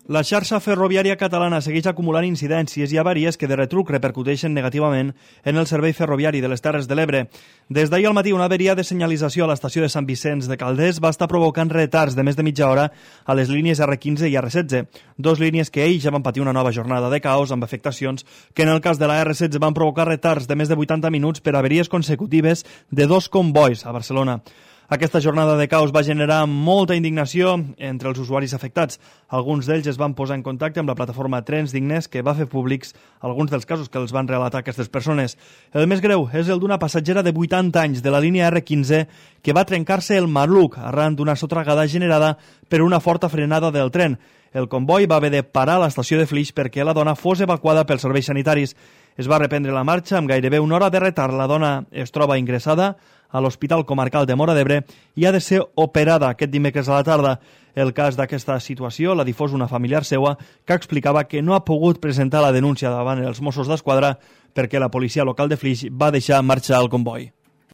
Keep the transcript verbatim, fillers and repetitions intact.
La xarxa ferroviària catalana segueix acumulant incidències i avaries que de retruc repercuteixen negativament en el servei ferroviari de les Terres de l'Ebre. Des d'ahir al matí, una averia de senyalització a l'estació de Sant Vicenç de Calders va estar provocant retards de més de mitja hora a les línies erre quinze i erre setze, dos línies que ells ja van patir una nova jornada de caos amb afectacions que en el cas de la erre setze van provocar retards de més de vuitanta minuts per averies consecutives de dos convois a Barcelona. Aquesta jornada de caos va generar molta indignació entre els usuaris afectats. Alguns d'ells es van posar en contacte amb la plataforma Trens Dignes, que va fer públics alguns dels casos que els van relatar aquestes persones. El més greu és el d'una passatgera de vuitanta anys de la línia erre quinze que va trencar-se el maluc arran d'una sotragada generada per una forta frenada del tren. El comboi va haver de parar a l'estació de Flix perquè la dona fos evacuada pels serveis sanitaris. Es va reprendre la marxa amb gairebé una hora de retard. La dona es troba ingressada a l'Hospital Comarcal de Móra d'Ebre i ha de ser operada aquest dimecres a la tarda. El cas d'aquesta situació l'ha difós una familiar seua que explicava que no ha pogut presentar la denúncia davant els Mossos d'Esquadra perquè la policia local de Flix va deixar marxar el comboi.